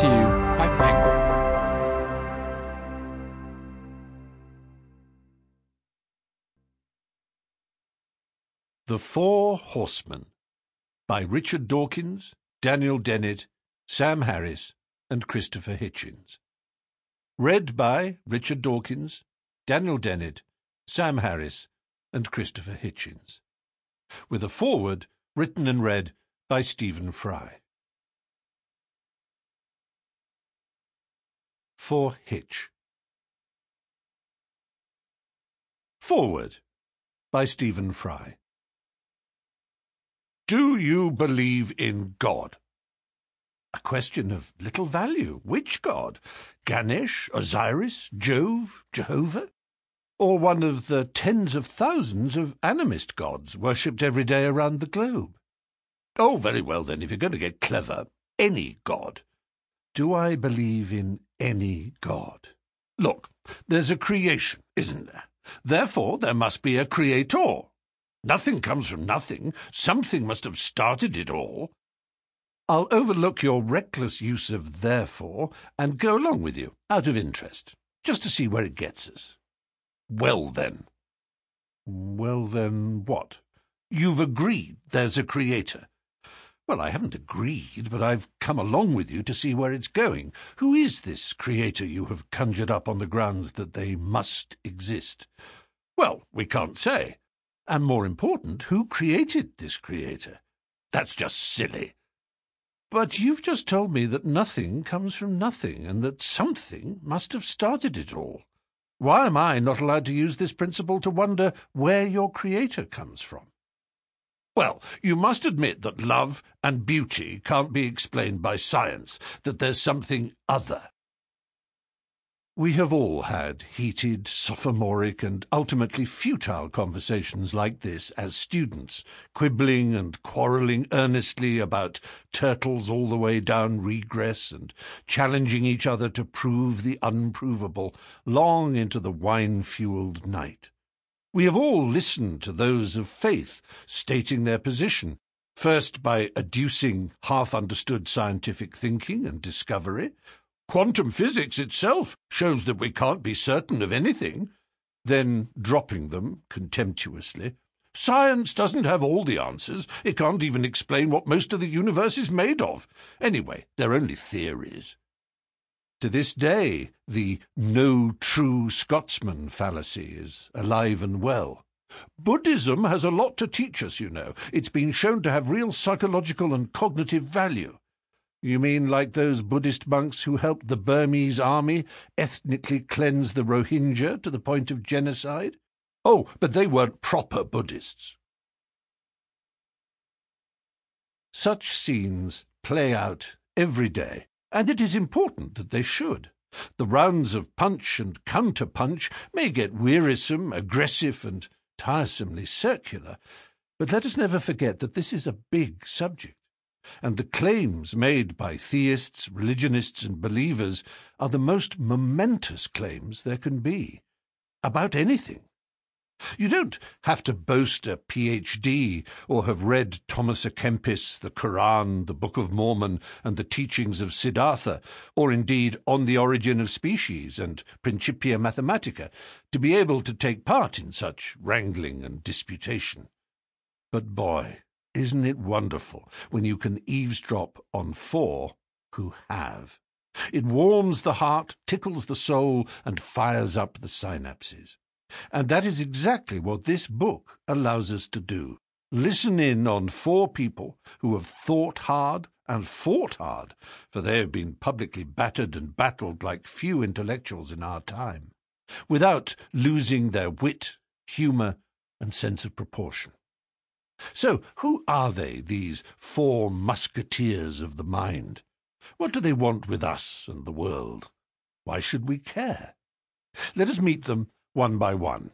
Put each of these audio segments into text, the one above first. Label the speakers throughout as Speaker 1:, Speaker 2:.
Speaker 1: to you by Penguin.
Speaker 2: The Four Horsemen by Richard Dawkins, Daniel Dennett, Sam Harris, and Christopher Hitchens. Read by Richard Dawkins, Daniel Dennett, Sam Harris, and Christopher Hitchens. With a foreword written and read by Stephen Fry. For Hitch. Foreword by Stephen Fry. Do you believe in God? A question of little value. Which God? Ganesh, Osiris, Jove, Jehovah? Or one of the tens of thousands of animist gods worshipped every day around the globe? Oh, very well then, if you're going to get clever, any God. Do I believe in any God? Look, there's a creation, isn't there? Therefore, there must be a creator. Nothing comes from nothing. Something must have started it all. I'll overlook your reckless use of therefore and go along with you, out of interest, just to see where it gets us. Well then. Well then what? You've agreed there's a creator. Well, I haven't agreed, but I've come along with you to see where it's going. Who is this creator you have conjured up on the grounds that they must exist? Well, we can't say. And more important, who created this creator? That's just silly. But you've just told me that nothing comes from nothing, and that something must have started it all. Why am I not allowed to use this principle to wonder where your creator comes from? Well, you must admit that love and beauty can't be explained by science, that there's something other. We have all had heated, sophomoric, and ultimately futile conversations like this as students, quibbling and quarrelling earnestly about turtles all the way down regress and challenging each other to prove the unprovable long into the wine-fueled night. We have all listened to those of faith stating their position, first by adducing half-understood scientific thinking and discovery. Quantum physics itself shows that we can't be certain of anything, then dropping them contemptuously. Science doesn't have all the answers. It can't even explain what most of the universe is made of. Anyway, they're only theories. To this day, the no true Scotsman fallacy is alive and well. Buddhism has a lot to teach us, you know. It's been shown to have real psychological and cognitive value. You mean like those Buddhist monks who helped the Burmese army ethnically cleanse the Rohingya to the point of genocide? Oh, but they weren't proper Buddhists. Such scenes play out every day, and it is important that they should. The rounds of punch and counter-punch may get wearisome, aggressive, and tiresomely circular, but let us never forget that this is a big subject. And the claims made by theists, religionists, and believers are the most momentous claims there can be, about anything. You don't have to boast a PhD or have read Thomas à Kempis, the Quran, the Book of Mormon, and the teachings of Siddhartha, or indeed On the Origin of Species and Principia Mathematica, to be able to take part in such wrangling and disputation. But boy, isn't it wonderful when you can eavesdrop on four who have? It warms the heart, tickles the soul, and fires up the synapses. And that is exactly what this book allows us to do. Listen in on four people who have thought hard and fought hard, for they have been publicly battered and battled like few intellectuals in our time, without losing their wit, humour, and sense of proportion. So, who are they, these four musketeers of the mind? What do they want with us and the world? Why should we care? Let us meet them one by one.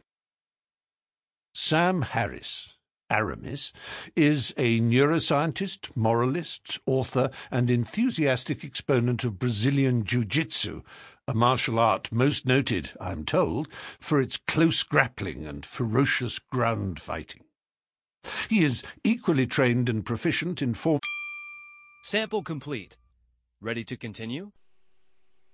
Speaker 2: Sam Harris, Aramis, is a neuroscientist, moralist, author, and enthusiastic exponent of Brazilian Jiu-Jitsu, a martial art most noted, I am told, for its close grappling and ferocious ground fighting. He is equally trained and proficient in form.
Speaker 3: Sample complete. Ready to continue?